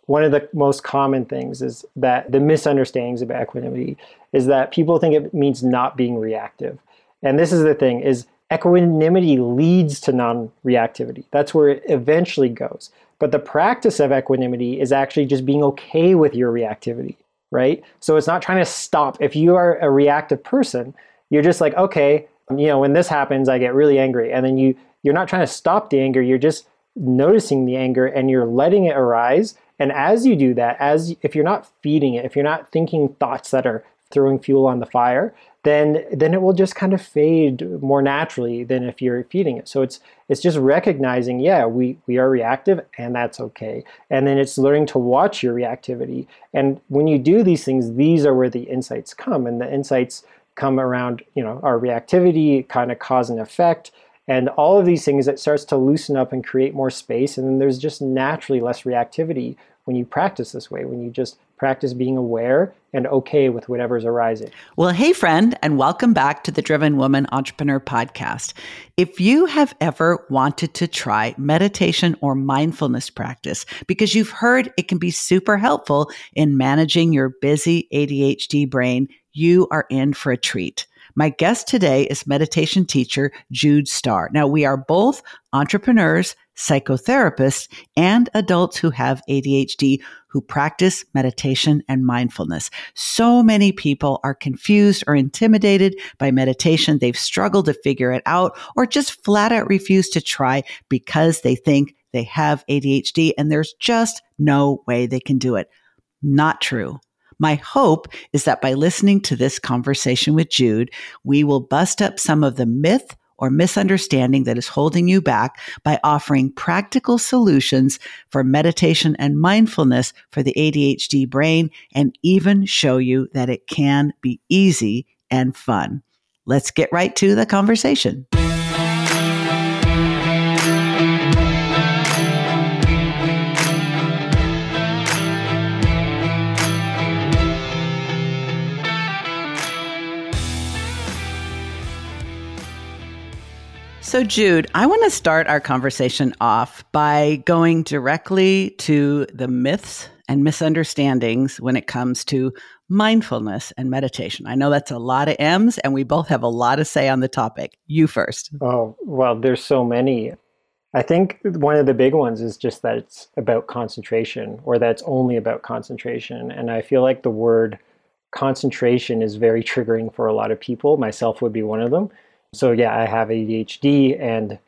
one of the most common things is that the misunderstandings about equanimity is that people think it means not being reactive. And this is the thing, is equanimity leads to non-reactivity. That's where it eventually goes. But the practice of equanimity is actually just being okay with your reactivity, right? So it's not trying to stop. If you are a reactive person, you're just like, okay, when this happens, I get really angry. And then you're not trying to stop the anger. You're just noticing the anger and you're letting it arise. And as you do that, if you're not feeding it, if you're not thinking thoughts that are throwing fuel on the fire, then it will just kind of fade more naturally than if you're feeding it. So it's just recognizing, we are reactive and that's okay. And then it's learning to watch your reactivity. And when you do these things, these are where the insights come. And the insights come around, our reactivity, kind of cause and effect. And all of these things, it starts to loosen up and create more space. And then there's just naturally less reactivity when you practice this way, when you just practice being aware and okay with whatever's arising. Well, hey, friend, and welcome back to the Driven Woman Entrepreneur Podcast. If you have ever wanted to try meditation or mindfulness practice because you've heard it can be super helpful in managing your busy ADHD brain, you are in for a treat. My guest today is meditation teacher Jude Starr. Now, we are both entrepreneurs, psychotherapists, and adults who have ADHD who practice meditation and mindfulness. So many people are confused or intimidated by meditation. They've struggled to figure it out or just flat out refuse to try because they think they have ADHD and there's just no way they can do it. Not true. My hope is that by listening to this conversation with Jude, we will bust up some of the myth or misunderstanding that is holding you back by offering practical solutions for meditation and mindfulness for the ADHD brain, and even show you that it can be easy and fun. Let's get right to the conversation. So Jude, I want to start our conversation off by going directly to the myths and misunderstandings when it comes to mindfulness and meditation. I know that's a lot of M's and we both have a lot to say on the topic. You first. Oh, well, there's so many. I think one of the big ones is just that it's about concentration, or that it's only about concentration. And I feel like the word concentration is very triggering for a lot of people. Myself would be one of them. So I have ADHD, and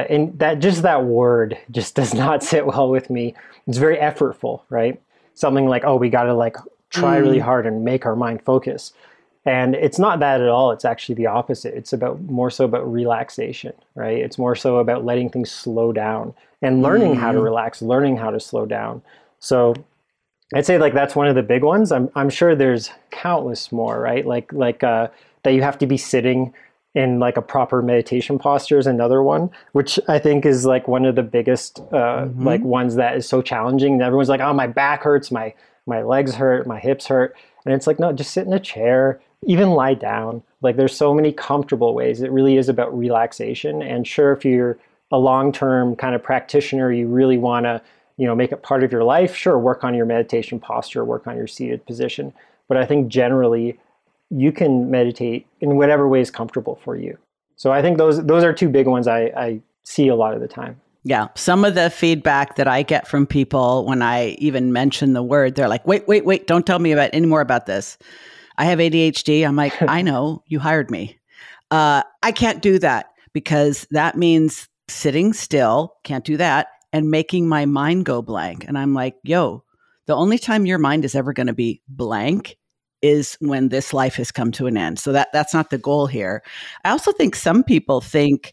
that word just does not sit well with me. It's very effortful, right? Something like, we got to try really hard and make our mind focus. And it's not that at all. It's actually the opposite. It's more so about relaxation, right? It's more so about letting things slow down and learning how to relax, learning how to slow down. So I'd say that's one of the big ones. I'm sure there's countless more, right? That you have to be sitting in a proper meditation posture is another one, which I think is one of the biggest ones that is so challenging. And everyone's like, oh, my back hurts, my legs hurt, my hips hurt. And it's no, just sit in a chair, even lie down. There's so many comfortable ways. It really is about relaxation. And sure, if you're a long-term kind of practitioner, you really want to, make it part of your life, sure, work on your meditation posture, work on your seated position. But I think generally, you can meditate in whatever way is comfortable for you. So I think those are two big ones I see a lot of the time. Yeah. Some of the feedback that I get from people when I even mention the word, they're like, wait, don't tell me any more about this. I have ADHD. I'm like, I know, you hired me. I can't do that because that means sitting still, can't do that, and making my mind go blank. And I'm like, the only time your mind is ever going to be blank is when this life has come to an end. So that's not the goal here. I also think some people think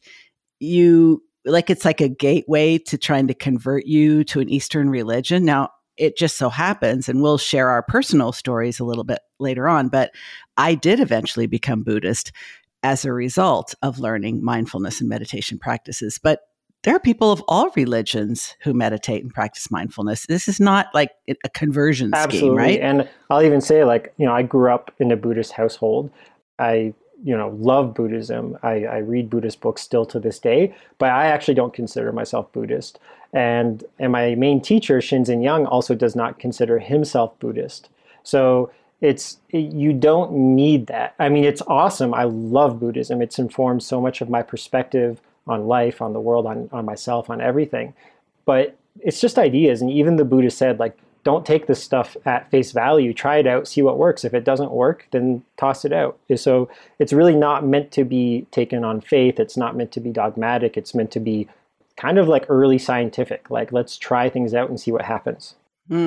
it's like a gateway to trying to convert you to an Eastern religion. Now, it just so happens, and we'll share our personal stories a little bit later on, but I did eventually become Buddhist as a result of learning mindfulness and meditation practices. But there are people of all religions who meditate and practice mindfulness. This is not like a conversion scheme, right? And I'll even say I grew up in a Buddhist household. I love Buddhism. I read Buddhist books still to this day, but I actually don't consider myself Buddhist. And my main teacher, Shinzen Young, also does not consider himself Buddhist. So you don't need that. I mean, it's awesome. I love Buddhism. It's informed so much of my perspective on life, on the world, on myself, on everything. But it's just ideas. And even the Buddha said, like, don't take this stuff at face value. Try it out, see what works. If it doesn't work, then toss it out. So it's really not meant to be taken on faith. It's not meant to be dogmatic. It's meant to be kind of like early scientific. Like, let's try things out and see what happens.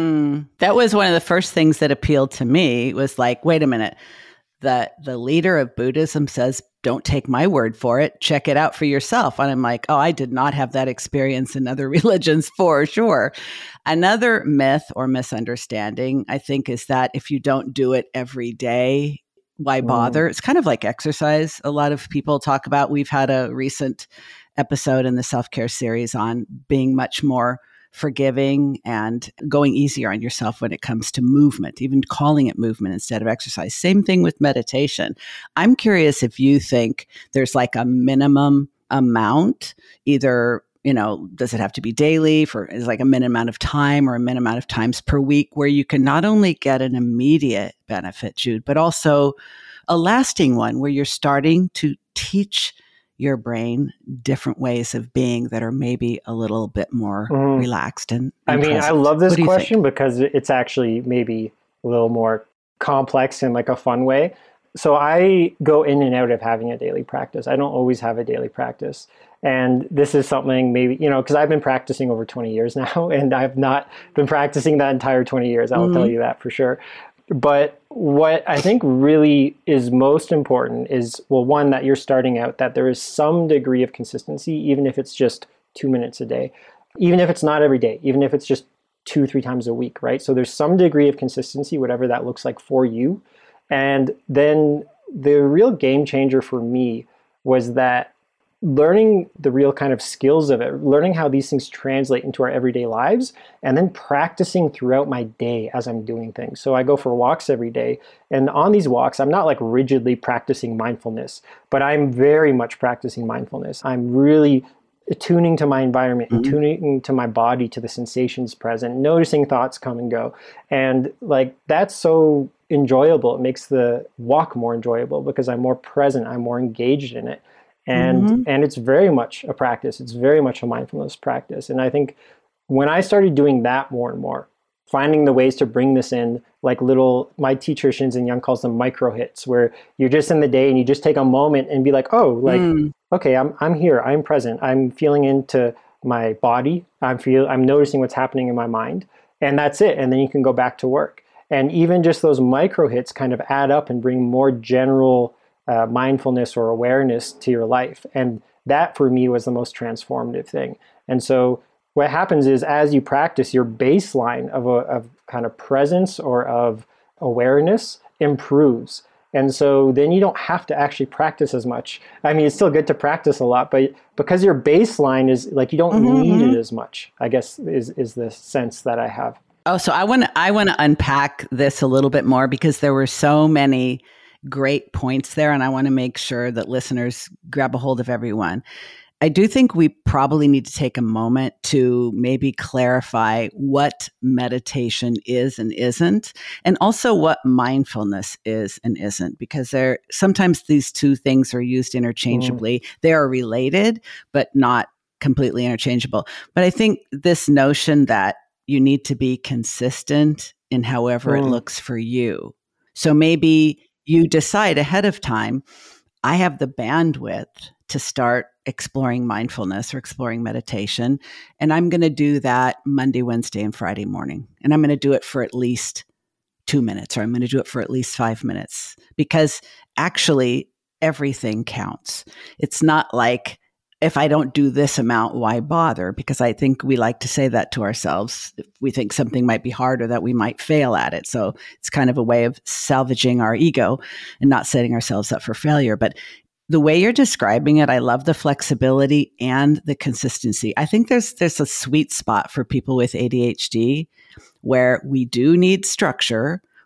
That was one of the first things that appealed to me, was like, wait a minute. The leader of Buddhism says, don't take my word for it. Check it out for yourself. And I'm like, oh, I did not have that experience in other religions for sure. Another myth or misunderstanding, I think, is that if you don't do it every day, why bother? It's kind of like exercise. A lot of people talk about, we've had a recent episode in the self-care series on being much more forgiving and going easier on yourself when it comes to movement, even calling it movement instead of exercise. Same thing with meditation. I'm curious if you think there's like a minimum amount, either, does it have to be daily is like a minimum amount of time or a minimum amount of times per week where you can not only get an immediate benefit, Jude, but also a lasting one where you're starting to teach your brain different ways of being that are maybe a little bit more relaxed and present. I love this question because it's actually maybe a little more complex in like a fun way. So I go in and out of having a daily practice. I don't always have a daily practice. And this is something maybe, because I've been practicing over 20 years now, and I've not been practicing that entire 20 years. I will tell you that for sure. But what I think really is most important is, well, one, that you're starting out, that there is some degree of consistency, even if it's just 2 minutes a day, even if it's not every day, even if it's just 2-3 times a week, right? So there's some degree of consistency, whatever that looks like for you. And then the real game changer for me was that learning the real kind of skills of it, learning how these things translate into our everyday lives, and then practicing throughout my day as I'm doing things. So I go for walks every day, and on these walks, I'm not like rigidly practicing mindfulness, but I'm very much practicing mindfulness. I'm really attuning to my environment, attuning to my body, to the sensations present, noticing thoughts come and go. And like, that's so enjoyable. It makes the walk more enjoyable because I'm more present, I'm more engaged in it. And it's very much a practice. It's very much a mindfulness practice. And I think when I started doing that more and more, finding the ways to bring this in, like my teacher Shinzen Young calls them micro hits, where you're just in the day and you just take a moment and be like, oh, like, okay, I'm here, I'm present, I'm feeling into my body, I'm noticing what's happening in my mind, and that's it. And then you can go back to work. And even just those micro hits kind of add up and bring more general mindfulness or awareness to your life. And that for me was the most transformative thing. And so what happens is, as you practice, your baseline of kind of presence or of awareness improves. And so then you don't have to actually practice as much. I mean, it's still good to practice a lot, but because your baseline is like, you don't need it as much, I guess is the sense that I have. Oh, so I want to unpack this a little bit more, because there were so many great points there, and I want to make sure that listeners grab a hold of everyone. I do think we probably need to take a moment to maybe clarify what meditation is and isn't, and also what mindfulness is and isn't, because sometimes these two things are used interchangeably. They are related, but not completely interchangeable. But I think this notion that you need to be consistent in however it looks for you. So maybe you decide ahead of time, I have the bandwidth to start exploring mindfulness or exploring meditation, and I'm going to do that Monday, Wednesday, and Friday morning. And I'm going to do it for at least 2 minutes, or I'm going to do it for at least 5 minutes, because actually everything counts. It's not like, if I don't do this amount, why bother? Because I think we like to say that to ourselves if we think something might be hard or that we might fail at it. So it's kind of a way of salvaging our ego and not setting ourselves up for failure. But the way you're describing it, I love the flexibility and the consistency. I think there's a sweet spot for people with ADHD where we do need structure.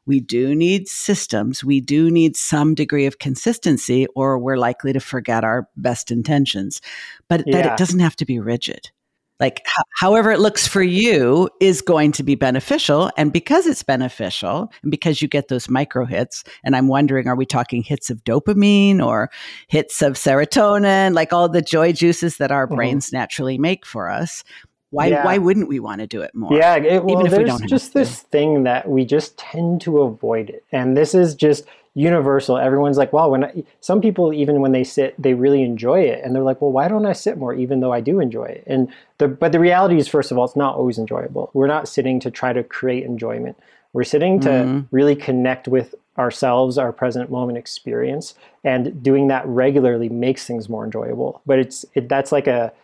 we do need systems. We do need some degree of consistency, or we're likely to forget our best intentions. But that it Yeah. doesn't have to be rigid. Like, however it looks for you is going to be beneficial. And because it's beneficial and because you get those micro hits, and I'm wondering, are we talking hits of dopamine or hits of serotonin, like all the joy juices that our brains naturally make for us? Why Yeah. wouldn't we want to do it more? Yeah, Even if we there's don't have just to. this thing that we just tend to avoid it. And this is just universal. Everyone's like, well, some people, even when they sit, they really enjoy it. And they're like, well, why don't I sit more, even though I do enjoy it? But the reality is, first of all, it's not always enjoyable. We're not sitting to try to create enjoyment. We're sitting to really connect with ourselves, our present moment experience. And doing that regularly makes things more enjoyable. But that's like a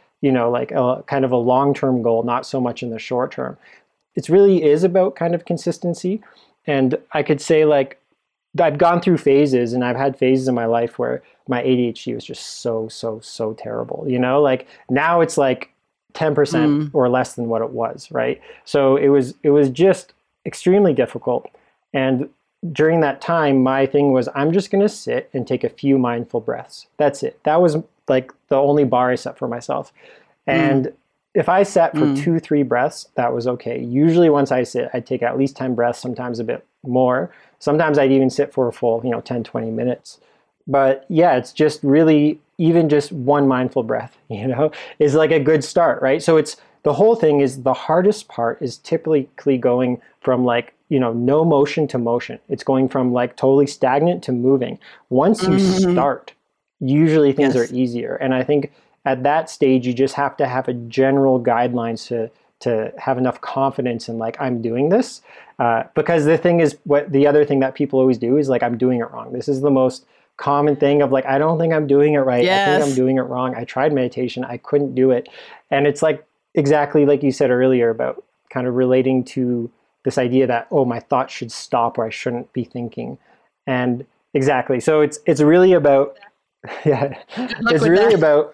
kind of a long-term goal, not so much in the short term. It really is about kind of consistency. And I could say, like, I've gone through phases, and I've had phases in my life where my ADHD was just so terrible. Like now it's like 10% or less than what it was, right? So it was just extremely difficult. And during that time, my thing was, I'm just going to sit and take a few mindful breaths. That's it. That was like the only bar I set for myself. And if I sat for 2-3 breaths, that was okay. Usually once I sit, I'd take at least 10 breaths, sometimes a bit more. Sometimes I'd even sit for a full, 10, 20 minutes. But yeah, it's just really, even just one mindful breath, is like a good start, right? So the whole thing is, the hardest part is typically going from like, no motion to motion. It's going from like totally stagnant to moving. Once you start, usually things are easier. And I think at that stage, you just have to have a general guidelines to have enough confidence in, like, I'm doing this. Because the thing is, the other thing that people always do is like, I'm doing it wrong. This is the most common thing of like, I don't think I'm doing it right. Yes. I think I'm doing it wrong. I tried meditation. I couldn't do it. And it's like, exactly like you said earlier about kind of relating to this idea that, oh, my thoughts should stop, or I shouldn't be thinking. And exactly. So it's really about, yeah, it's really about,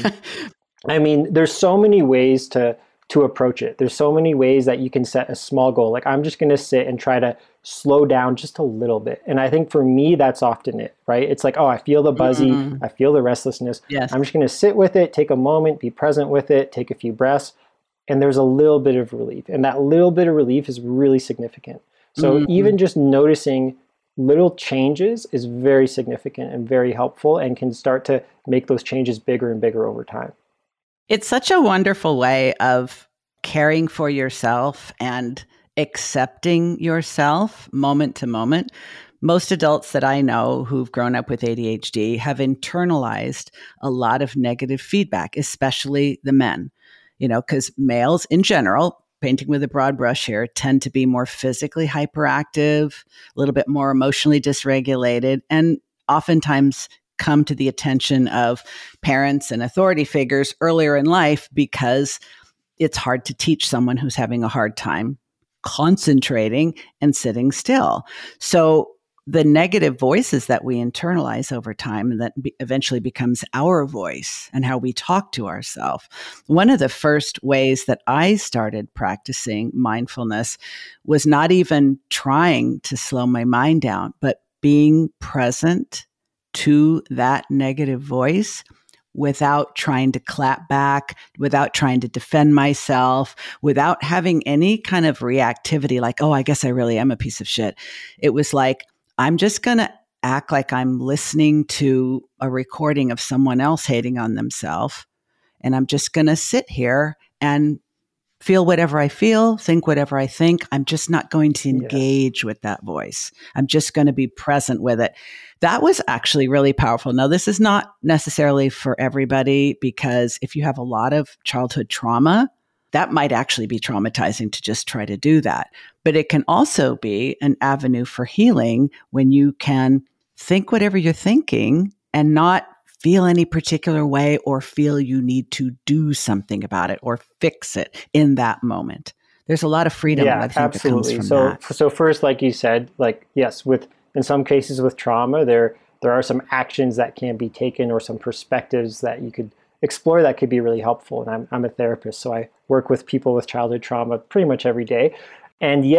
I mean, there's so many ways to approach it. There's so many ways that you can set a small goal. Like, I'm just going to sit and try to slow down just a little bit. And I think for me, that's often it, right? It's like, oh, I feel the buzzy, I feel the restlessness. Yes. I'm just going to sit with it, take a moment, be present with it, take a few breaths. And there's a little bit of relief. And that little bit of relief is really significant. So even just noticing little changes is very significant and very helpful, and can start to make those changes bigger and bigger over time. It's such a wonderful way of caring for yourself and accepting yourself moment to moment. Most adults that I know who've grown up with ADHD have internalized a lot of negative feedback, especially the men, because males in general, painting with a broad brush here, tend to be more physically hyperactive, a little bit more emotionally dysregulated, and oftentimes come to the attention of parents and authority figures earlier in life, because it's hard to teach someone who's having a hard time concentrating and sitting still. So the negative voices that we internalize over time, and that eventually becomes our voice and how we talk to ourselves. One of the first ways that I started practicing mindfulness was not even trying to slow my mind down, but being present to that negative voice without trying to clap back, without trying to defend myself, without having any kind of reactivity like, oh, I guess I really am a piece of shit. It was like, I'm just going to act like I'm listening to a recording of someone else hating on themselves. And I'm just going to sit here and feel whatever I feel, think whatever I think. I'm just not going to engage with that voice. I'm just going to be present with it. That was actually really powerful. Now, this is not necessarily for everybody, because if you have a lot of childhood trauma, that might actually be traumatizing to just try to do that. But it can also be an avenue for healing when you can think whatever you're thinking and not feel any particular way, or feel you need to do something about it or fix it in that moment. There's a lot of freedom, I think, absolutely. that comes from that. So first, like you said, like, yes, in some cases with trauma, there are some actions that can be taken, or some perspectives that you could explore that could be really helpful. And I'm a therapist, so I work with people with childhood trauma pretty much every day. And yet,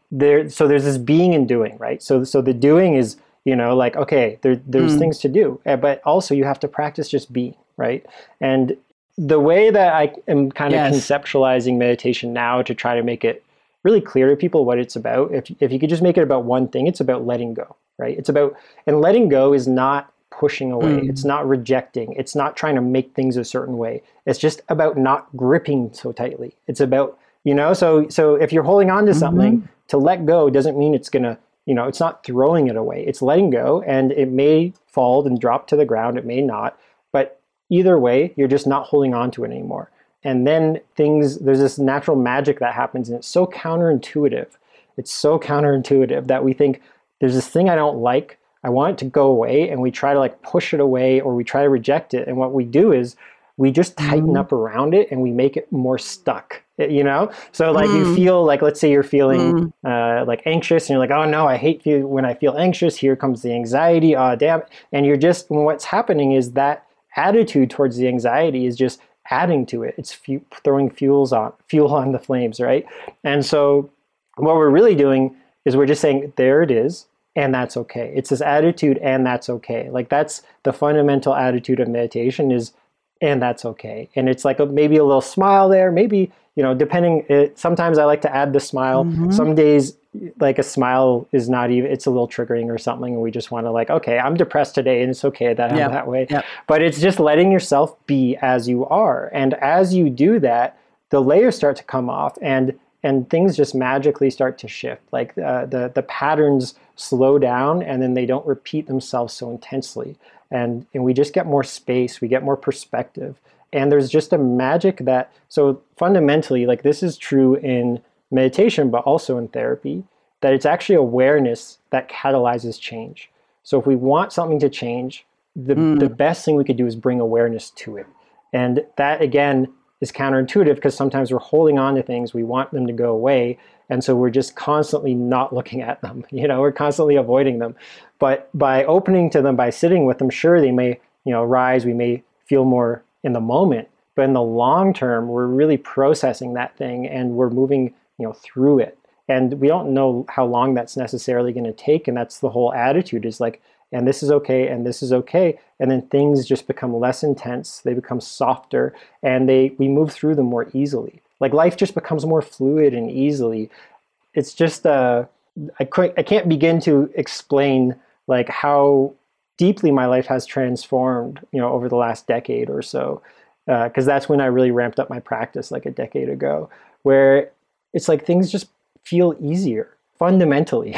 so there's this being and doing, right? So the doing is, like, okay, there's things to do, but also you have to practice just being, right? And the way that I am kind of conceptualizing meditation now to try to make it really clear to people what it's about, if you could just make it about one thing, it's about letting go, right? And letting go is not pushing away. It's not rejecting. It's not trying to make things a certain way. It's just about not gripping so tightly. It's about, so if you're holding on to something, to let go doesn't mean it's going to, it's not throwing it away. It's letting go, and it may fall and drop to the ground. It may not, but either way, you're just not holding on to it anymore. And then there's this natural magic that happens, and it's so counterintuitive. It's so counterintuitive that we think there's this thing I don't like. I want it to go away, and we try to like push it away, or we try to reject it. And what we do is we just tighten up around it, and we make it more stuck, So like you feel like, let's say you're feeling like anxious, and you're like, oh no, I hate when I feel anxious. Here comes the anxiety. Oh, damn. And what's happening is that attitude towards the anxiety is just adding to it. It's throwing fuel on the flames, right? And so what we're really doing is we're just saying, there it is, and that's okay. It's this attitude, and that's okay. Like that's the fundamental attitude of meditation is, and that's okay. And it's like maybe a little smile there, maybe, depending, sometimes I like to add the smile. Some days, like a smile is not even, it's a little triggering or something. And we just want to like, okay, I'm depressed today, and it's okay that I'm that way. But it's just letting yourself be as you are. And as you do that, the layers start to come off, and things just magically start to shift. Like the patterns slow down, and then they don't repeat themselves so intensely. And we just get more space, we get more perspective. And there's just a magic so fundamentally, like this is true in meditation, but also in therapy, that it's actually awareness that catalyzes change. So if we want something to change, the best thing we could do is bring awareness to it. And that, again, is counterintuitive, because sometimes we're holding on to things, we want them to go away, and so we're just constantly not looking at them. We're constantly avoiding them. But by opening to them, by sitting with them, sure, they may, rise, we may feel more in the moment, but in the long term, we're really processing that thing, and we're moving, through it. And we don't know how long that's necessarily going to take, and that's the whole attitude, is like, and this is okay, and this is okay. And then things just become less intense, they become softer, and we move through them more easily. Like life just becomes more fluid and easily. It's just, I can't begin to explain like how deeply my life has transformed, over the last decade or so. Because that's when I really ramped up my practice like a decade ago, where it's like things just feel easier. Fundamentally,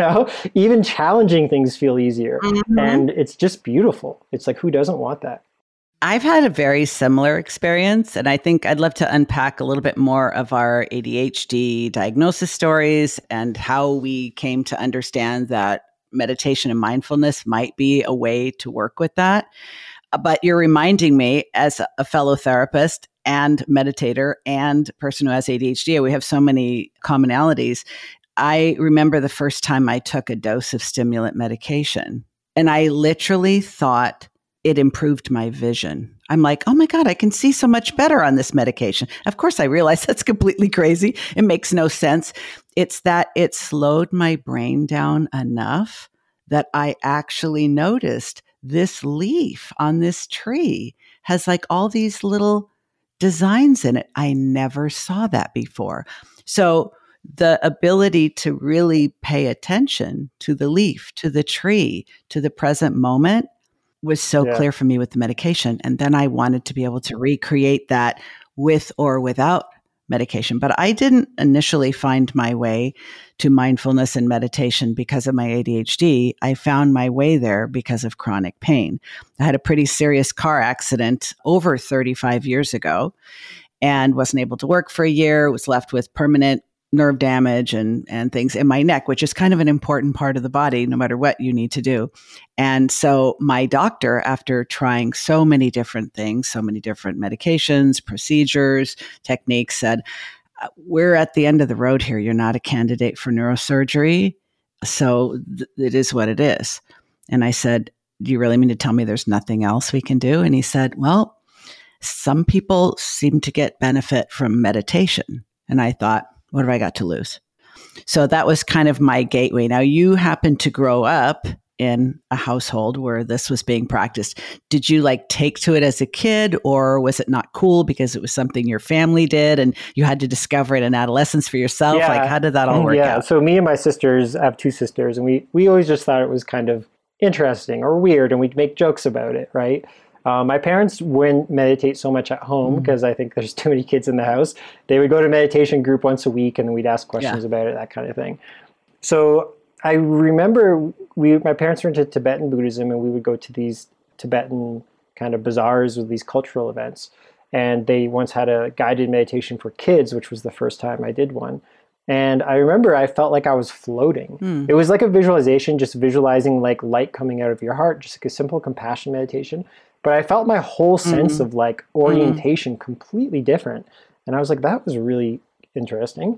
even challenging things feel easier. And it's just beautiful. It's like, who doesn't want that? I've had a very similar experience, and I think I'd love to unpack a little bit more of our ADHD diagnosis stories and how we came to understand that meditation and mindfulness might be a way to work with that. But you're reminding me, as a fellow therapist and meditator and person who has ADHD, we have so many commonalities. I remember the first time I took a dose of stimulant medication, and I literally thought it improved my vision. I'm like, oh my God, I can see so much better on this medication. Of course, I realize that's completely crazy. It makes no sense. It's that it slowed my brain down enough that I actually noticed this leaf on this tree has like all these little designs in it. I never saw that before. So the ability to really pay attention to the leaf, to the tree, to the present moment was so clear for me with the medication. And then I wanted to be able to recreate that with or without medication. But I didn't initially find my way to mindfulness and meditation because of my ADHD. I found my way there because of chronic pain. I had a pretty serious car accident over 35 years ago and wasn't able to work for a year, was left with permanent nerve damage and things in my neck, which is kind of an important part of the body, no matter what you need to do. And so my doctor, after trying so many different things, so many different medications, procedures, techniques, said, we're at the end of the road here. You're not a candidate for neurosurgery. So it is what it is. And I said, do you really mean to tell me there's nothing else we can do? And he said, well, some people seem to get benefit from meditation. And I thought, what have I got to lose? So that was kind of my gateway. Now, you happened to grow up in a household where this was being practiced. Did you like take to it as a kid, or was it not cool because it was something your family did and you had to discover it in adolescence for yourself? Yeah. Like, how did that all work out? So me and my sisters, I have two sisters, and we always just thought it was kind of interesting or weird, and we'd make jokes about it, right? My parents wouldn't meditate so much at home because I think there's too many kids in the house. They would go to meditation group once a week, and we'd ask questions about it, that kind of thing. So I remember my parents were into Tibetan Buddhism, and we would go to these Tibetan kind of bazaars with these cultural events. And they once had a guided meditation for kids, which was the first time I did one. And I remember I felt like I was floating. It was like a visualization, just visualizing like light coming out of your heart, just like a simple compassion meditation. But I felt my whole sense of like orientation completely different. And I was like, that was really interesting.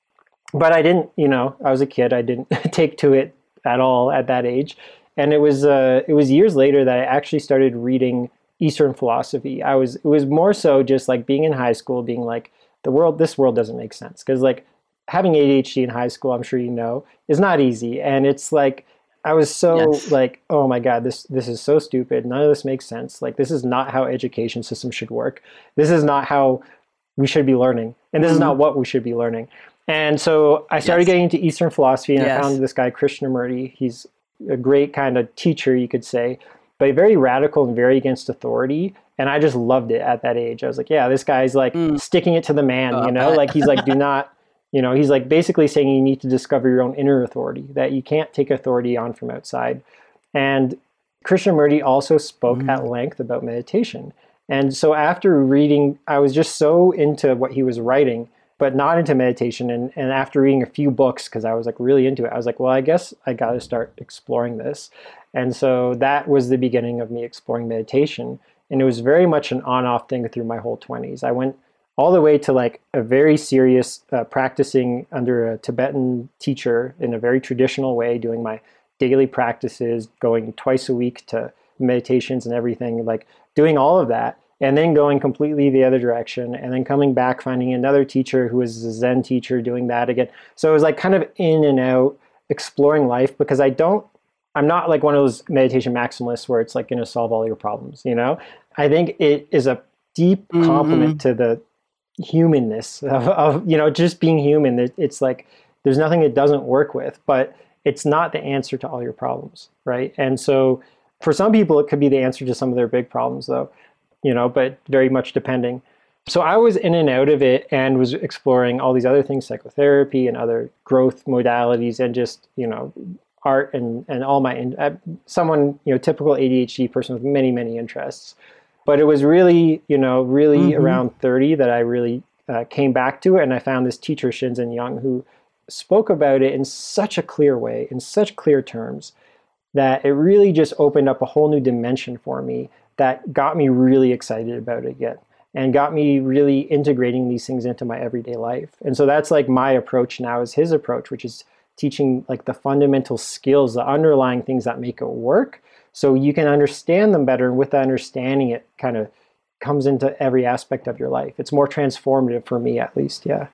But I didn't, I was a kid. I didn't take to it at all at that age. And it was years later that I actually started reading Eastern philosophy. It was more so just like being in high school, being like, this world doesn't make sense. Because like having ADHD in high school, I'm sure you know, is not easy. And it's like, I was so like, oh my God, this is so stupid. None of this makes sense. Like, this is not how education system should work. This is not how we should be learning. And this is not what we should be learning. And so I started getting into Eastern philosophy, and I found this guy, Krishnamurti. He's a great kind of teacher, you could say, but very radical and very against authority. And I just loved it at that age. I was like, yeah, this guy's like sticking it to the man, like he's like, do not, he's like basically saying you need to discover your own inner authority, that you can't take authority on from outside. And Krishnamurti also spoke at length about meditation. And so after reading, I was just so into what he was writing, but not into meditation. And after reading a few books, because I was like really into it, I was like, well, I guess I got to start exploring this. And so that was the beginning of me exploring meditation. And it was very much an on-off thing through my whole 20s. I went all the way to like a very serious practicing under a Tibetan teacher in a very traditional way, doing my daily practices, going twice a week to meditations and everything, like doing all of that. And then going completely the other direction, and then coming back, finding another teacher who was a Zen teacher, doing that again. So it was like kind of in and out, exploring life, because I'm not like one of those meditation maximalists where it's like going to solve all your problems, I think it is a deep compliment to the humanness of just being human. It's like, there's nothing it doesn't work with, but it's not the answer to all your problems, right? And so for some people, it could be the answer to some of their big problems though. But very much depending. So I was in and out of it and was exploring all these other things, psychotherapy and other growth modalities, and just, art and all my, someone, typical ADHD person with many, many interests. But it was really, around 30 that I really came back to it. And I found this teacher, Shinzen Young, who spoke about it in such a clear way, in such clear terms, that it really just opened up a whole new dimension for me that got me really excited about it again, and got me really integrating these things into my everyday life. And so that's like my approach now, is his approach, which is teaching like the fundamental skills, the underlying things that make it work, so you can understand them better. And with that understanding, it kind of comes into every aspect of your life. It's more transformative for me, at least. Yeah.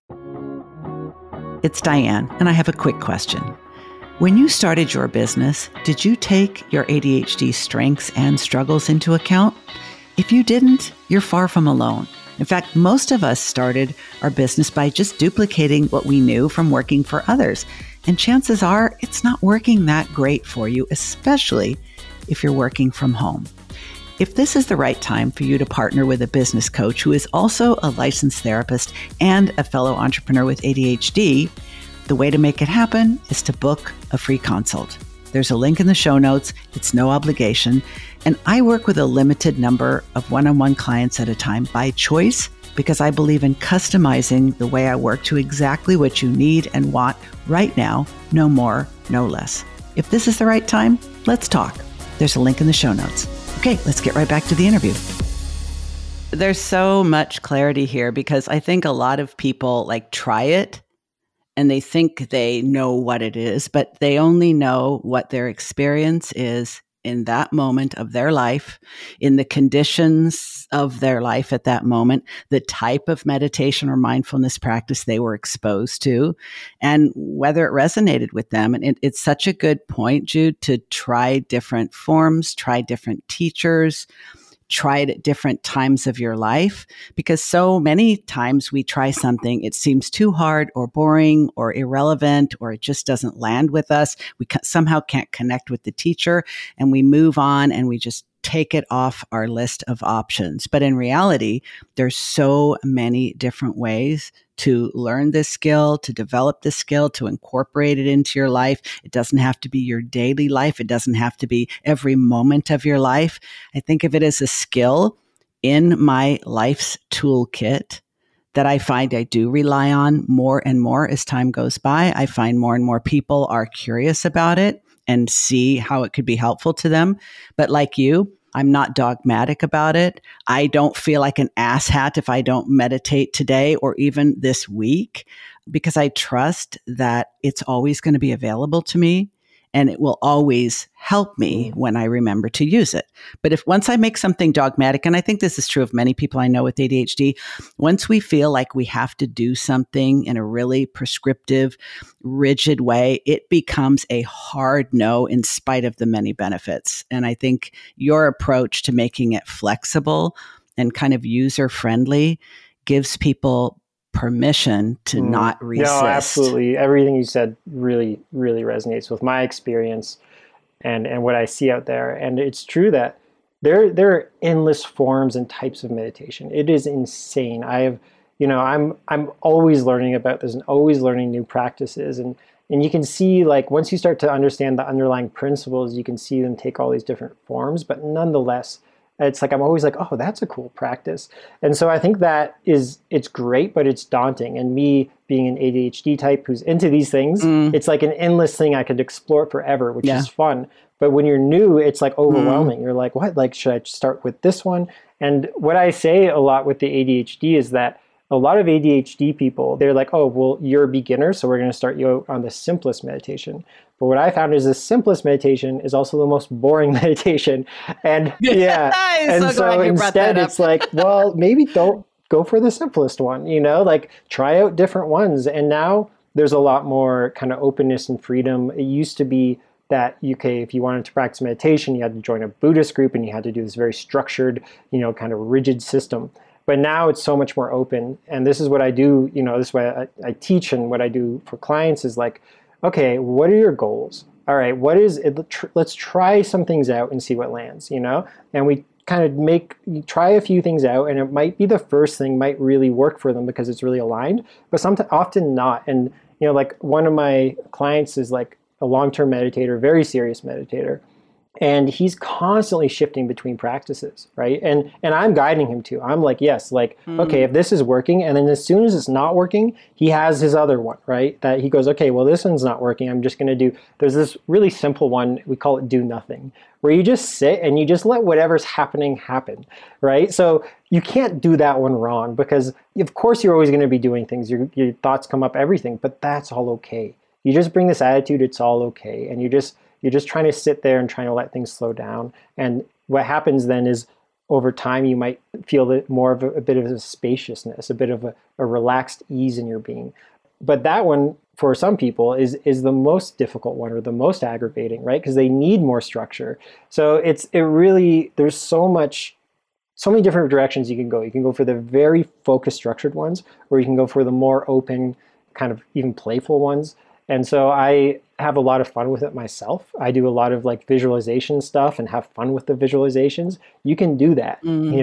It's Diane, and I have a quick question. When you started your business, did you take your ADHD strengths and struggles into account? If you didn't, you're far from alone. In fact, most of us started our business by just duplicating what we knew from working for others. And chances are it's not working that great for you, especially if you're working from home. If this is the right time for you to partner with a business coach who is also a licensed therapist and a fellow entrepreneur with ADHD, the way to make it happen is to book a free consult. There's a link in the show notes. It's no obligation. And I work with a limited number of one-on-one clients at a time by choice, because I believe in customizing the way I work to exactly what you need and want right now, no more, no less. If this is the right time, let's talk. There's a link in the show notes. Okay, let's get right back to the interview. There's so much clarity here, because I think a lot of people like try it and they think they know what it is, but they only know what their experience is in that moment of their life, in the conditions of their life at that moment, the type of meditation or mindfulness practice they were exposed to, and whether it resonated with them. And it's such a good point, Jude, to try different forms, try different teachers, try it at different times of your life, because so many times we try something, it seems too hard or boring or irrelevant, or it just doesn't land with us. We somehow can't connect with the teacher, and we move on and we just take it off our list of options. But in reality, there's so many different ways to learn this skill, to develop this skill, to incorporate it into your life. It doesn't have to be your daily life. It doesn't have to be every moment of your life. I think of it as a skill in my life's toolkit that I find I do rely on more and more as time goes by. I find more and more people are curious about it and see how it could be helpful to them. But like you, I'm not dogmatic about it. I don't feel like an asshat if I don't meditate today or even this week, because I trust that it's always going to be available to me and it will always help me when I remember to use it. But if once I make something dogmatic, and I think this is true of many people I know with ADHD, once we feel like we have to do something in a really prescriptive, rigid way, it becomes a hard no in spite of the many benefits. And I think your approach to making it flexible and kind of user-friendly gives people permission to not resist. No, absolutely. Everything you said really, really resonates with my experience and what I see out there. And it's true that there are endless forms and types of meditation. It is insane. I'm always learning about this and always learning new practices. And you can see, like, once you start to understand the underlying principles, you can see them take all these different forms. But nonetheless, it's like I'm always like, oh, that's a cool practice. And so I think it's great, but it's daunting. And me being an ADHD type who's into these things, it's like an endless thing. I could explore it forever, which is fun. But when you're new, it's like overwhelming. You're like, what? Like, should I start with this one? And what I say a lot with the ADHD is that a lot of ADHD people, they're like, oh, well, you're a beginner, so we're going to start you on the simplest meditation. But what I found is the simplest meditation is also the most boring meditation. And and so instead it's like, well, maybe don't go for the simplest one, like try out different ones. And now there's a lot more kind of openness and freedom. It used to be that if you wanted to practice meditation, you had to join a Buddhist group and you had to do this very structured, kind of rigid system. But now it's so much more open. And this is what I do, this way I teach, and what I do for clients is like, okay, what are your goals? All right, what is it? Let's try some things out and see what lands, And we kind of try a few things out, and it might be the first thing might really work for them because it's really aligned, but often not. And, like one of my clients is like a long-term meditator, very serious meditator. And he's constantly shifting between practices, right? And I'm guiding him too. I'm like, yes, okay, if this is working, and then as soon as it's not working, he has his other one, right? That he goes, okay, well, this one's not working. I'm just going to there's this really simple one, we call it do nothing, where you just sit and you just let whatever's happening happen, right? So you can't do that one wrong, because of course you're always going to be doing things. Your thoughts come up, everything, but that's all okay. You just bring this attitude, it's all okay. And you're just trying to sit there and trying to let things slow down. And what happens then is over time, you might feel more of a bit of a spaciousness, a bit of a relaxed ease in your being. But that one, for some people, is the most difficult one, or the most aggravating, right? Because they need more structure. So there's so many different directions you can go. You can go for the very focused, structured ones, or you can go for the more open, kind of even playful ones. And so I have a lot of fun with it myself. I do a lot of like visualization stuff and have fun with the visualizations. You can do that,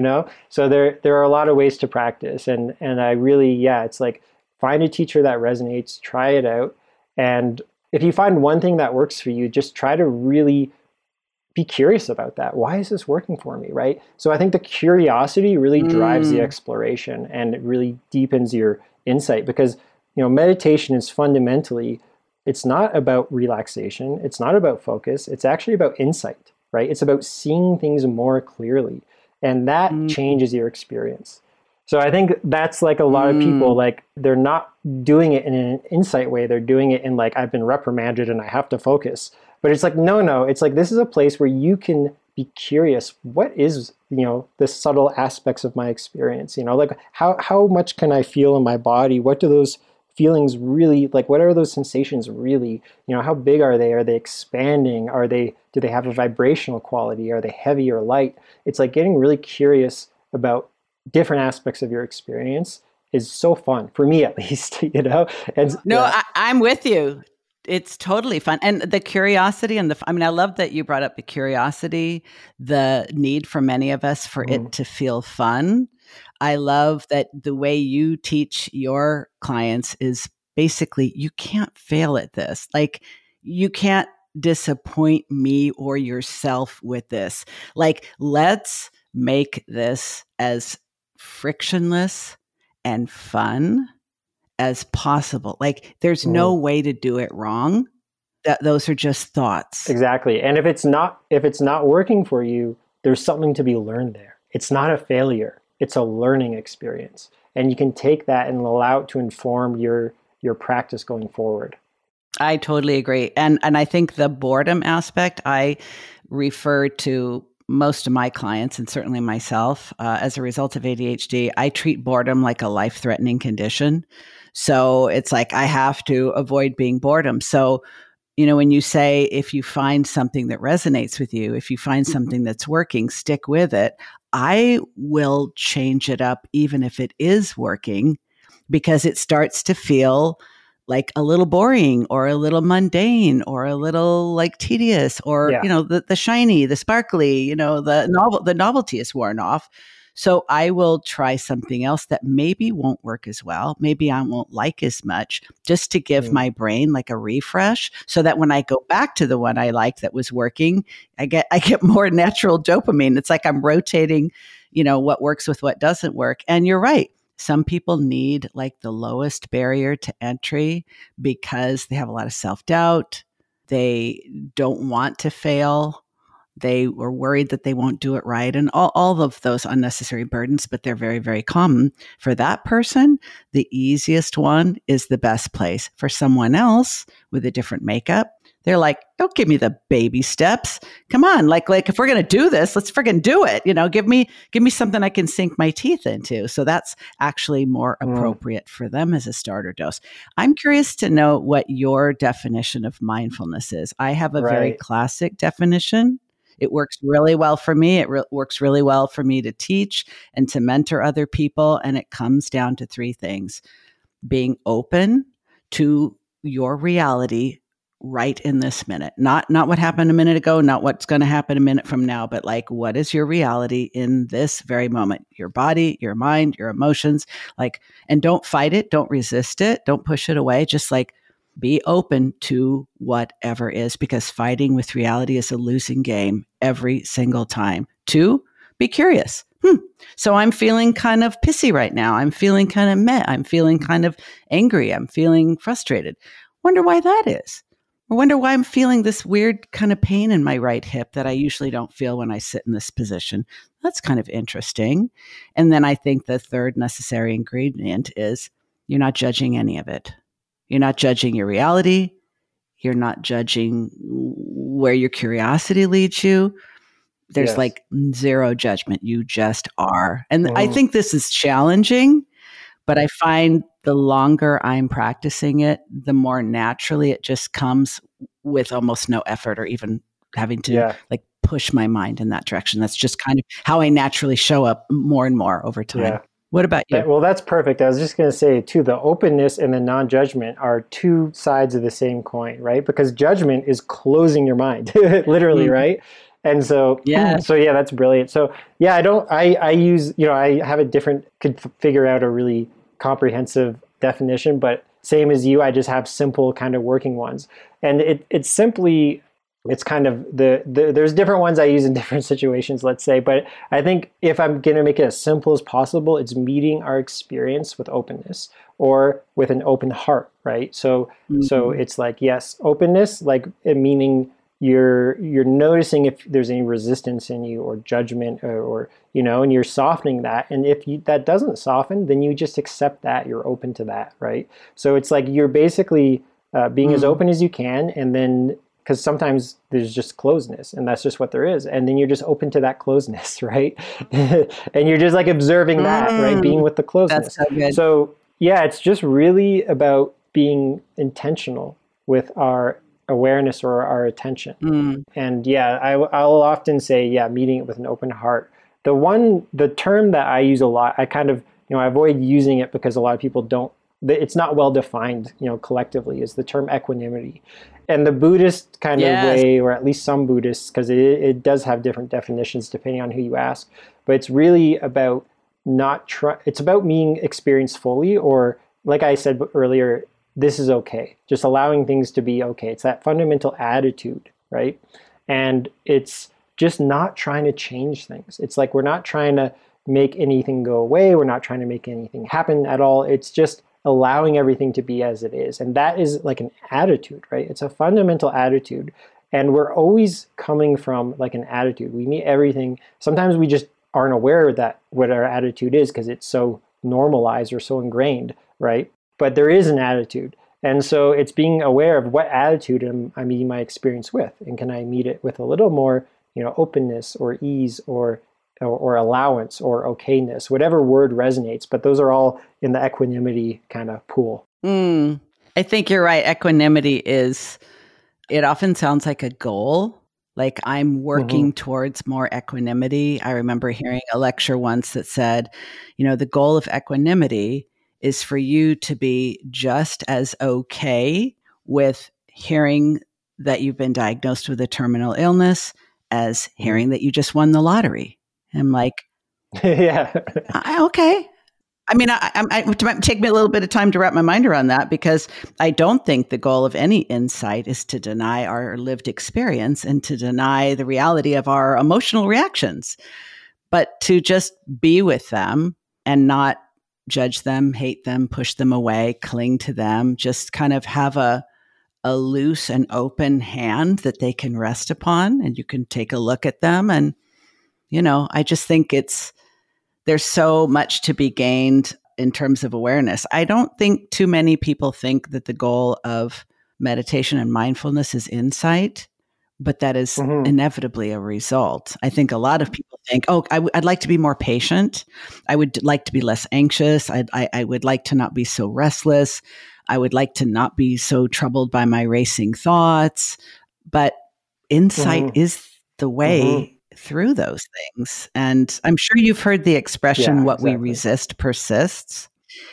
So there are a lot of ways to practice. And I really, it's like find a teacher that resonates, try it out. And if you find one thing that works for you, just try to really be curious about that. Why is this working for me, right? So I think the curiosity really drives the exploration, and it really deepens your insight, because, meditation is fundamentally, it's not about relaxation. It's not about focus. It's actually about insight, right? It's about seeing things more clearly, and that changes your experience. So I think that's like a lot of people, like they're not doing it in an insight way. They're doing it in like, I've been reprimanded and I have to focus. But it's like, no, it's like, this is a place where you can be curious. What is, the subtle aspects of my experience? Like how much can I feel in my body? What do those feelings really, like, what are those sensations really? How big are they? Are they expanding? Do they have a vibrational quality? Are they heavy or light? It's like getting really curious about different aspects of your experience is so fun for me, at least. And no, I'm with you. It's totally fun. And the curiosity and I love that you brought up the curiosity, the need for many of us for it to feel fun. I love that the way you teach your clients is basically, you can't fail at this. Like, you can't disappoint me or yourself with this. Like, let's make this as frictionless and fun as possible. Like, there's no way to do it wrong. Those are just thoughts. Exactly. And if it's not working for you, there's something to be learned there. It's not a failure. It's a learning experience. And you can take that and allow it to inform your practice going forward. I totally agree. And I think the boredom aspect, I refer to most of my clients, and certainly myself, as a result of ADHD, I treat boredom like a life-threatening condition. So it's like, I have to avoid being boredom. So, when you say, if you find something that resonates with you, if you find something that's working, stick with it. I will change it up even if it is working, because it starts to feel like a little boring or a little mundane or a little like tedious or, the shiny, the sparkly, the novelty is worn off. So I will try something else that maybe won't work as well. Maybe I won't like as much, just to give my brain like a refresh, so that when I go back to the one I liked that was working, I get more natural dopamine. It's like I'm rotating, what works with what doesn't work. And you're right. Some people need like the lowest barrier to entry because they have a lot of self-doubt. They don't want to fail. They were worried that they won't do it right, and all of those unnecessary burdens, but they're very, very common. For that person, the easiest one is the best place. For someone else with a different makeup, they're like, don't give me the baby steps. Come on. Like if we're going to do this, let's friggin' do it. Give me something I can sink my teeth into. So that's actually more appropriate for them as a starter dose. I'm curious to know what your definition of mindfulness is. I have a very classic definition. It works really well for me. It works really well for me to teach and to mentor other people. And it comes down to three things: being open to your reality right in this minute, not what happened a minute ago, not what's going to happen a minute from now, but like, what is your reality in this very moment? Your body, your mind, your emotions, and don't fight it. Don't resist it. Don't push it away. Just be open to whatever is, because fighting with reality is a losing game every single time. 2, be curious. So I'm feeling kind of pissy right now. I'm feeling kind of meh. I'm feeling kind of angry. I'm feeling frustrated. Wonder why that is. I wonder why I'm feeling this weird kind of pain in my right hip that I usually don't feel when I sit in this position. That's kind of interesting. And then I think the third necessary ingredient is you're not judging any of it. You're not judging your reality. You're not judging where your curiosity leads you. There's zero judgment. You just are. And I think this is challenging, but I find the longer I'm practicing it, the more naturally it just comes with almost no effort or even having to push my mind in that direction. That's just kind of how I naturally show up more and more over time. Yeah. What about you? Well, that's perfect. I was just going to say, too, the openness and the non-judgment are two sides of the same coin, right? Because judgment is closing your mind, literally, right? And so, that's brilliant. So, I use, I have could figure out a really comprehensive definition, but same as you, I just have simple kind of working ones. And it's simply, it's kind of there's different ones I use in different situations, let's say, but I think if I'm going to make it as simple as possible, it's meeting our experience with openness or with an open heart, right? So it's like, yes, openness, meaning you're noticing if there's any resistance in you or judgment or and you're softening that. And if that doesn't soften, then you just accept that, you're open to that, right? So it's like you're basically being as open as you can, and then because sometimes there's just closedness, and that's just what there is. And then you're just open to that closeness, right? And you're just like observing that, right? Being with the closeness. That's so good. So yeah, it's just really about being intentional with our awareness or our attention. And yeah, I'll often say, yeah, meeting it with an open heart. The term that I use a lot, I kind of, I avoid using it because a lot of people don't, it's not well defined, collectively, is the term equanimity. And the Buddhist kind of way, or at least some Buddhists, because it does have different definitions depending on who you ask, but it's really about it's about being experienced fully, or like I said earlier, this is okay. Just allowing things to be okay. It's that fundamental attitude, right? And it's just not trying to change things. It's like we're not trying to make anything go away. We're not trying to make anything happen at all. It's just allowing everything to be as it is. And that is like an attitude, right? It's a fundamental attitude. And we're always coming from like an attitude. We meet everything. Sometimes we just aren't aware that what our attitude is because it's so normalized or so ingrained, right? But there is an attitude. And so it's being aware of what attitude am I meeting my experience with, and can I meet it with a little more, openness or ease or allowance or okayness, whatever word resonates. But those are all in the equanimity kind of pool. I think you're right. Equanimity it often sounds like a goal. Like I'm working towards more equanimity. I remember hearing a lecture once that said, the goal of equanimity is for you to be just as okay with hearing that you've been diagnosed with a terminal illness as hearing that you just won the lottery. And I'm like, yeah, okay. I mean, it might take me a little bit of time to wrap my mind around that, because I don't think the goal of any insight is to deny our lived experience and to deny the reality of our emotional reactions, but to just be with them and not judge them, hate them, push them away, cling to them, just kind of have a loose and open hand that they can rest upon, and you can take a look at them. And, I just think there's so much to be gained in terms of awareness. I don't think too many people think that the goal of meditation and mindfulness is insight, but that is inevitably a result. I think a lot of people think, I'd like to be more patient. I would like to be less anxious. I would like to not be so restless. I would like to not be so troubled by my racing thoughts. But insight is the way through those things. And I'm sure you've heard the expression, what we resist persists.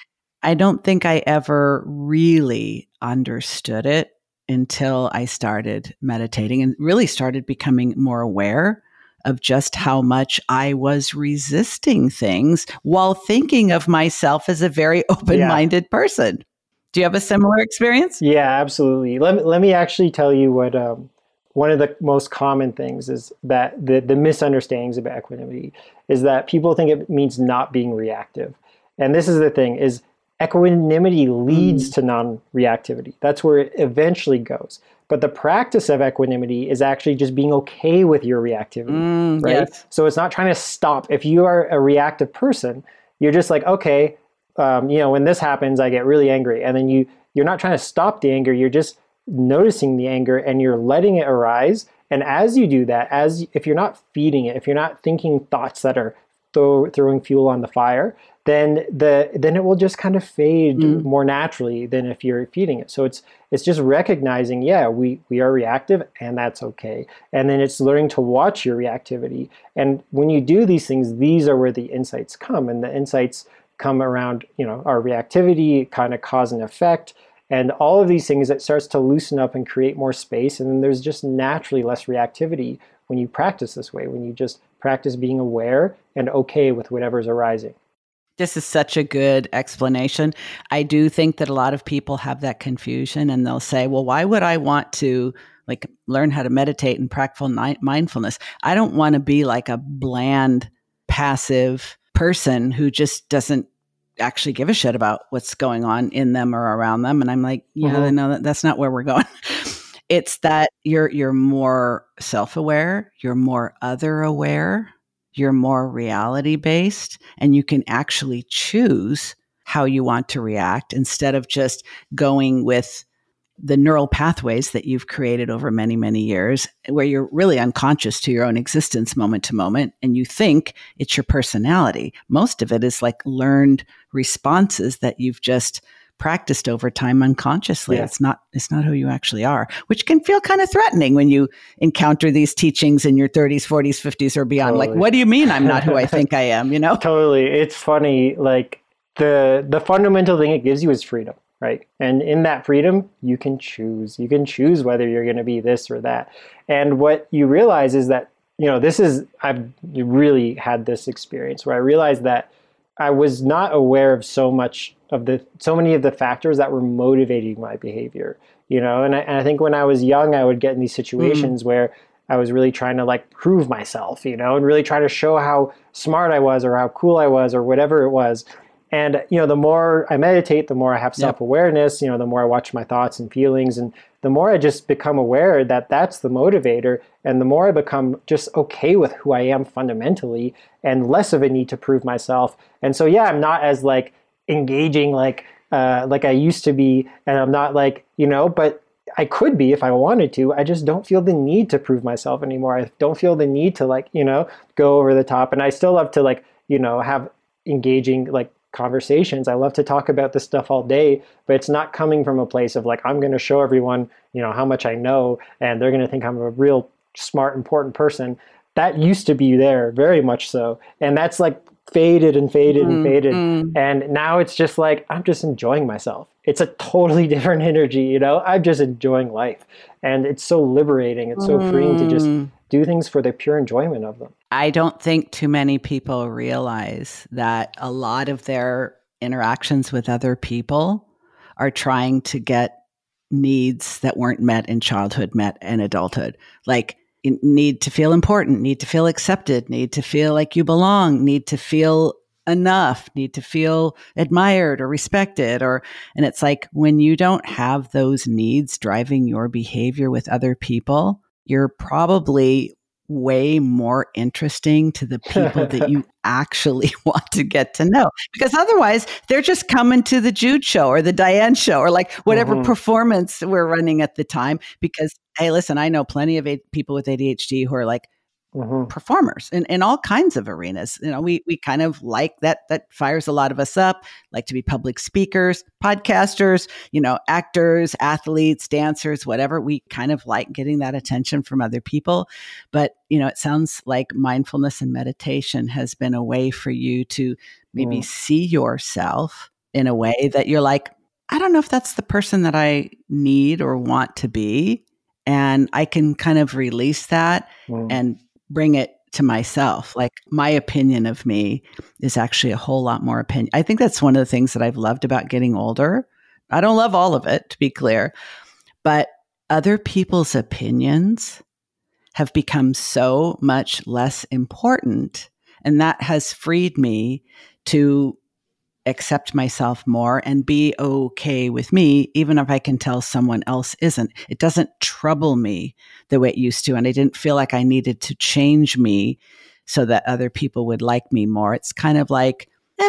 I don't think I ever really understood it until I started meditating and really started becoming more aware of just how much I was resisting things while thinking of myself as a very open-minded person. Do you have a similar experience? Yeah, absolutely. Let me actually tell you what one of the most common things is that the misunderstandings about equanimity is that people think it means not being reactive. And this is the thing, is equanimity leads to non-reactivity. That's where it eventually goes. But the practice of equanimity is actually just being okay with your reactivity, right? Yes. So it's not trying to stop. If you are a reactive person, you're just like, okay, when this happens, I get really angry. And then you're not trying to stop the anger. You're just noticing the anger and you're letting it arise. And as you do that, if you're not feeding it, if you're not thinking thoughts that are throwing fuel on the fire, then it will just kind of fade more naturally than if you're feeding it. So it's just recognizing, we are reactive, and that's okay. And then it's learning to watch your reactivity. And when you do these things, these are where the insights come. And the insights come around, our reactivity, kind of cause and effect, and all of these things that starts to loosen up and create more space. And then there's just naturally less reactivity when you practice this way, when you just practice being aware and okay with whatever's arising. This is such a good explanation. I do think that a lot of people have that confusion, and they'll say, well, why would I want to learn how to meditate and practice mindfulness? I don't want to be like a bland, passive person who just doesn't actually give a shit about what's going on in them or around them. And I'm like, no, that's not where we're going. It's that you're more self-aware, you're more other-aware, you're more reality-based, and you can actually choose how you want to react instead of just going with the neural pathways that you've created over many, many years, where you're really unconscious to your own existence moment to moment, and you think it's your personality. Most of it is like learned responses that you've just practiced over time unconsciously. Yeah. It's not who you actually are, which can feel kind of threatening when you encounter these teachings in your 30s, 40s, 50s or beyond. Totally. Like, what do you mean I'm not who I think I am, Totally. It's funny. Like the fundamental thing it gives you is freedom, right? And in that freedom, you can choose. You can choose whether you're going to be this or that. And what you realize is that, I've really had this experience where I realized that I was not aware of so many of the factors that were motivating my behavior, and I think when I was young, I would get in these situations where I was really trying to like prove myself, and really try to show how smart I was or how cool I was or whatever it was. And, the more I meditate, the more I have self-awareness, the more I watch my thoughts and feelings, and the more I just become aware that that's the motivator, and the more I become just okay with who I am fundamentally and less of a need to prove myself. And so, I'm not as like engaging like I used to be, and I'm not like, but I could be if I wanted to. I just don't feel the need to prove myself anymore. I don't feel the need to like, go over the top. And I still love to like, have engaging like conversations. I love to talk about this stuff all day, but it's not coming from a place of like, I'm going to show everyone, how much I know, and they're going to think I'm a real smart, important person. That used to be there, very much so. And that's like faded and faded and faded. And now it's just like, I'm just enjoying myself. It's a totally different energy, I'm just enjoying life. And it's so liberating. It's so freeing to just do things for the pure enjoyment of them. I don't think too many people realize that a lot of their interactions with other people are trying to get needs that weren't met in childhood met in adulthood. Like need to feel important, need to feel accepted, need to feel like you belong, need to feel enough, need to feel admired or respected, and it's like when you don't have those needs driving your behavior with other people, you're probably way more interesting to the people that you actually want to get to know. Because otherwise, they're just coming to the Jude show or the Diane show or like whatever performance we're running at the time. Because, hey, listen, I know plenty of people with ADHD who are like performers in all kinds of arenas. We kind of like that fires a lot of us up, like to be public speakers, podcasters, actors, athletes, dancers, whatever. We kind of like getting that attention from other people. But, it sounds like mindfulness and meditation has been a way for you to maybe see yourself in a way that you're like, I don't know if that's the person that I need or want to be. And I can kind of release that and bring it to myself. Like my opinion of me is actually a whole lot more opinion. I think that's one of the things that I've loved about getting older. I don't love all of it, to be clear, but other people's opinions have become so much less important. And that has freed me to accept myself more and be okay with me, even if I can tell someone else isn't. It doesn't trouble me the way it used to. And I didn't feel like I needed to change me so that other people would like me more. It's kind of like,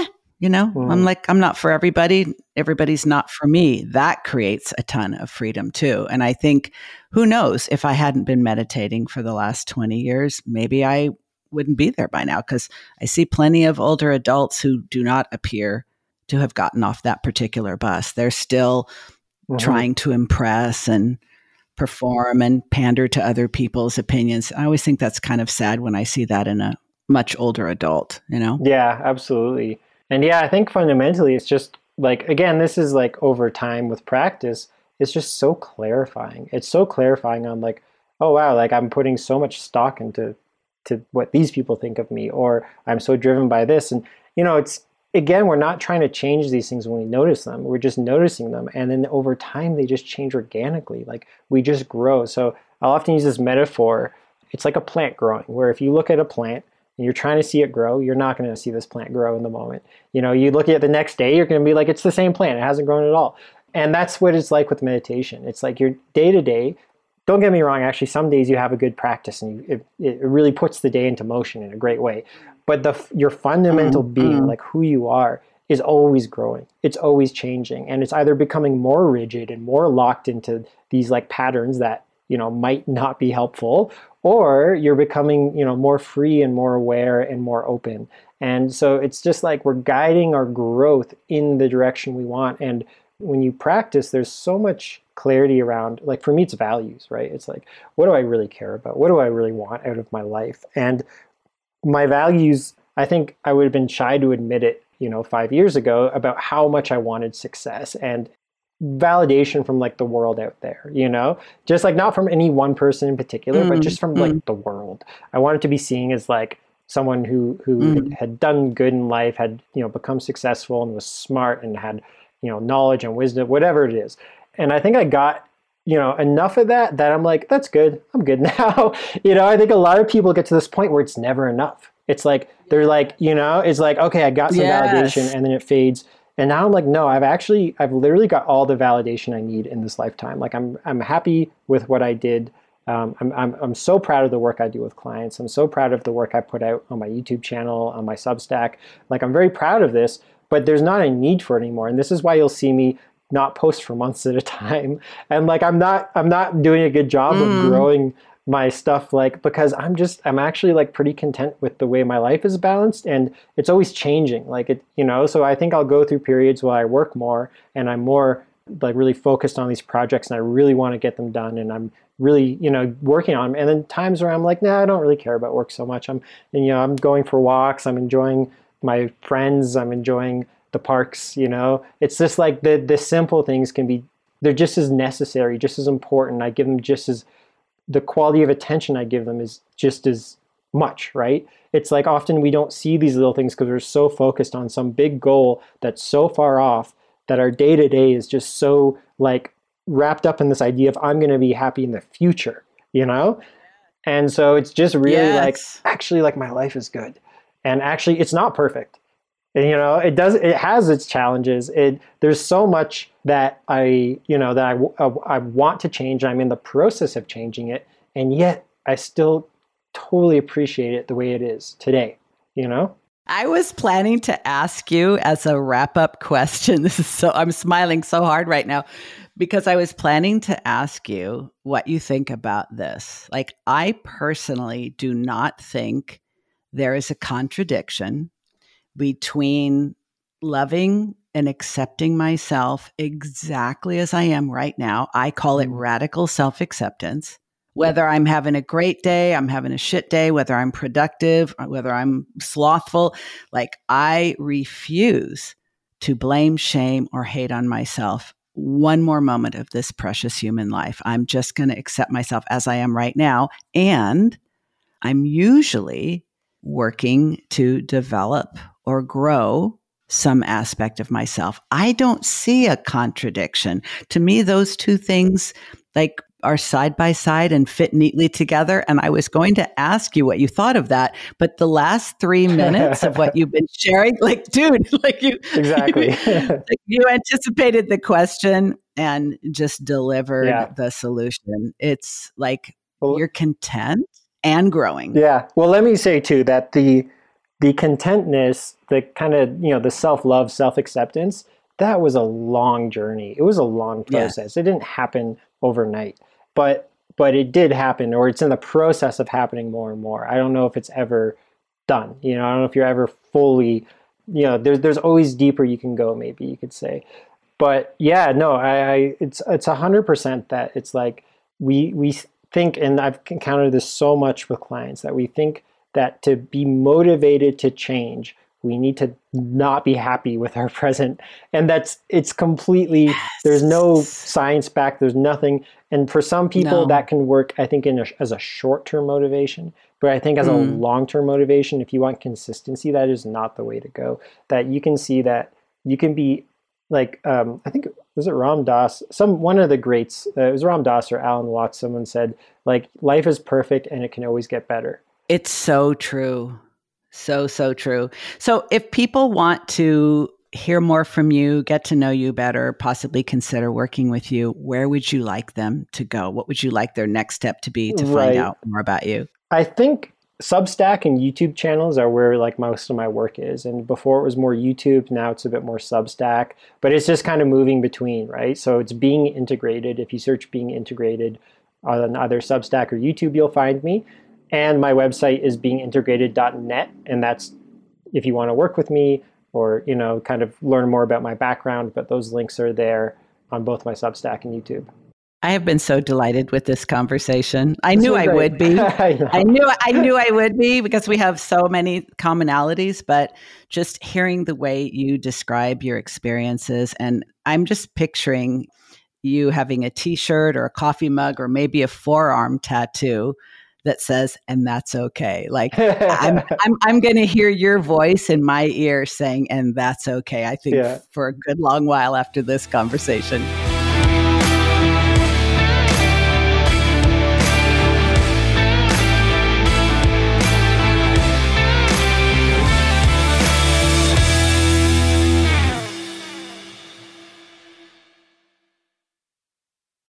I'm like, I'm not for everybody. Everybody's not for me. That creates a ton of freedom too. And I think, who knows, if I hadn't been meditating for the last 20 years, maybe I wouldn't be there by now, because I see plenty of older adults who do not appear to have gotten off that particular bus. They're still trying to impress and perform and pander to other people's opinions. I always think that's kind of sad when I see that in a much older adult, Yeah, absolutely. And I think fundamentally it's just like, again, this is like over time with practice, it's just so clarifying. It's so clarifying on like, oh wow, like I'm putting so much stock into what these people think of me, or I'm so driven by this. And, it's, again, we're not trying to change these things when we notice them. We're just noticing them. And then over time, they just change organically. Like we just grow. So I'll often use this metaphor. It's like a plant growing, where if you look at a plant and you're trying to see it grow, you're not going to see this plant grow in the moment. You look at it the next day, you're going to be like, it's the same plant. It hasn't grown at all. And that's what it's like with meditation. It's like your day to day. Don't get me wrong, actually, some days you have a good practice and it really puts the day into motion in a great way. But your fundamental being, like who you are, is always growing. It's always changing. And it's either becoming more rigid and more locked into these like patterns that, might not be helpful, or you're becoming, more free and more aware and more open. And so it's just like we're guiding our growth in the direction we want. And when you practice, there's so much clarity around, like for me, it's values, right? It's like, what do I really care about? What do I really want out of my life? And my values, I think I would have been shy to admit it, 5 years ago, about how much I wanted success and validation from like the world out there, just like not from any one person in particular, but just from like the world. I wanted to be seen as like someone who had done good in life, had, become successful and was smart and had, knowledge and wisdom, whatever it is. And I think I got, enough of that I'm like, that's good. I'm good now. I think a lot of people get to this point where it's never enough. It's like, they're like, it's like, okay, I got some validation and then it fades. And now I'm like, no, I've literally got all the validation I need in this lifetime. Like I'm happy with what I did. I'm so proud of the work I do with clients. I'm so proud of the work I put out on my YouTube channel, on my Substack. Like I'm very proud of this, but there's not a need for it anymore. And this is why you'll see me not post for months at a time. And like I'm not doing a good job of growing my stuff, like, because I'm actually like pretty content with the way my life is balanced, and it's always changing, like it, so I think I'll go through periods where I work more and I'm more like really focused on these projects and I really want to get them done and I'm really, working on them. And then times where I'm like, nah, I don't really care about work so much. I'm going for walks, I'm enjoying my friends, I'm enjoying the parks, it's just like the simple things they're just as necessary, just as important. I give them just as, the quality of attention I give them is just as much, right? It's like often we don't see these little things because we're so focused on some big goal that's so far off that our day-to-day is just so like wrapped up in this idea of I'm going to be happy in the future, And so it's just really like, actually, like my life is good. And actually it's not perfect. And, it has its challenges. There's so much that I want to change. I'm in the process of changing it. And yet I still totally appreciate it the way it is today, I was planning to ask you as a wrap-up question. I'm smiling so hard right now because I was planning to ask you what you think about this. Like, I personally do not think there is a contradiction between loving and accepting myself exactly as I am right now. I call it radical self-acceptance. Whether I'm having a great day, I'm having a shit day, whether I'm productive, whether I'm slothful, like I refuse to blame, shame, or hate on myself one more moment of this precious human life. I'm just going to accept myself as I am right now. And I'm usually working to develop or grow some aspect of myself. I don't see a contradiction. To me, those two things like are side by side and fit neatly together. And I was going to ask you what you thought of that, but the last 3 minutes of what you've been sharing, like, dude, like exactly. you anticipated the question and just delivered the solution. It's like you're content and growing. Yeah. Well, let me say too that the contentness, the kind of, the self-love, self-acceptance, that was a long journey. It was a long process. It didn't happen overnight, but it did happen, or it's in the process of happening more and more. I don't know if it's ever done. I don't know if you're ever fully, there's always deeper you can go, maybe you could say. But yeah, no, it's 100% that it's like we think, and I've encountered this so much with clients, that we think that to be motivated to change, we need to not be happy with our present. And it's completely, there's no science back, there's nothing. And for some people that can work, I think, as a short-term motivation. But I think as a long-term motivation, if you want consistency, that is not the way to go. That you can see that you can be like, I think, was it Ram Dass? One of the greats, it was Ram Dass or Alan Watts, someone said, like, life is perfect and it can always get better. It's so true. So true. So if people want to hear more from you, get to know you better, possibly consider working with you, where would you like them to go? What would you like their next step to be to find out more about you? I think Substack and YouTube channels are where like most of my work is. And before it was more YouTube, now it's a bit more Substack, but it's just kind of moving between, right? So it's Being Integrated. If you search Being Integrated on either Substack or YouTube, you'll find me. And my website is beingintegrated.net. And that's if you want to work with me or, kind of learn more about my background, but those links are there on both my Substack and YouTube. I have been so delighted with this conversation. I knew I would be. I knew I would be because we have so many commonalities, but just hearing the way you describe your experiences, and I'm just picturing you having a t-shirt or a coffee mug or maybe a forearm tattoo that says, and that's okay. Like I'm going to hear your voice in my ear saying, and that's okay. I think for a good long while after this conversation.